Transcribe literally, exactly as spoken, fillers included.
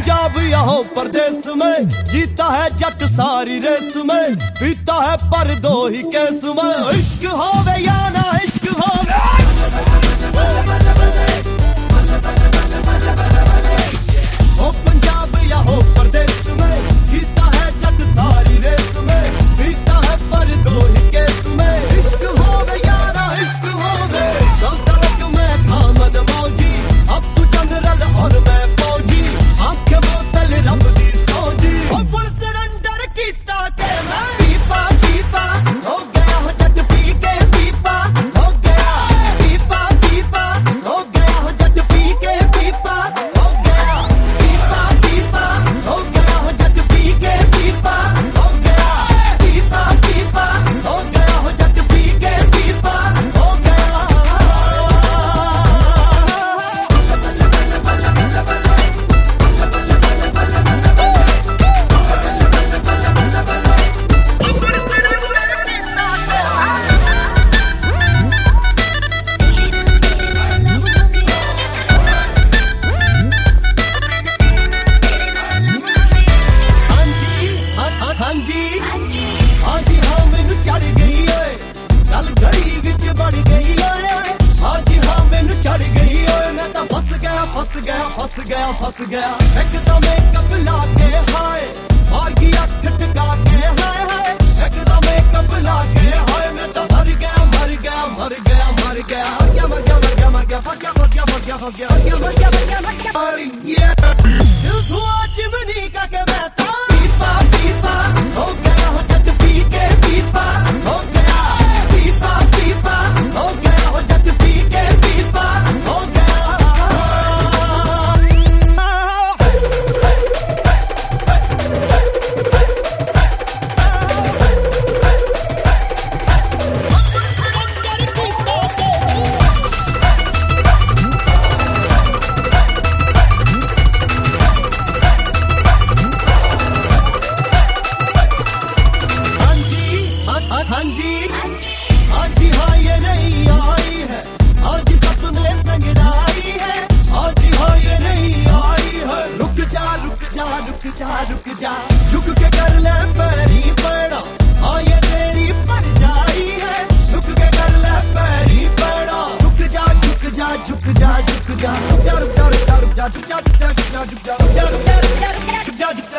पंजाब या हो परदेस में, जीता है जट सारी रेस में, पीता है पर दो ही केस में। इश्क होवे या ना इश्क होवे, हो पंजाब या हो परदेस में, जीता है जट सारी रेस में, पीता है पर दो ही केस में। इश्क होवे या ना इश्क होवे, कल तक मैं था मदमौजी, अब तू जनरल और मैं फौजी, आंखें बोतल रब दी सौजी। ओ फुल सरेंडर कीता के मैं पीपा पीपा हो गया हो जट पी के पीपा हो गया, पीपा पीपा हो गया हो जट पी के पीपा हो गया, पीपा पीपा हो गया हो जट पी के पीपा हो गया, पीपा पीपा हो गया हो जट पी के पीपा हो गया। हाँ जी हाँ जी हाँ मैनू चढ़ गई ओए, गल घड़ी विच बढ़ गई ओए। हाँ जी हाँ मैनू चढ़ गई ओए, मैं तो फस गया फस गया फस गया फस गया। एकदम मेकअप ला के हाय, मार गया ठटका के हाय हाय, एकदम मेकअप ला के हाय, मैं तो मर गया मर गया मर गया मर गया मर गया मर गया मर गया फस गया फस गया फस गया फस गया मर गया मर गया मर गया मर गया। दिल धुआं चिमनी का के बहता पीपा पीपा हो गया हो जट पी के पीपा हो गया, पीपा पीपा हो गया हो जट पी के पीपा हो गया। हाँ जी हाँ जी हाँ ये नहीं आई है, आज सपने संगड़ाई है, आज हाँ ये नहीं आई है। रुक जा रुक जा रुक जा रुक जा, झुक के कर ले पैरी पड़ा, हाँ ये तेरी पड़ जाई है, झुक के कर ले पैरी पड़ा। झुक जा झुक जा झुक जा झुक जा रुक जा रुक जा रुक जा रुक जा झुक जा झुक जा झुक जा झुक जा रुक जा रुक जा रुक जा रुक जा।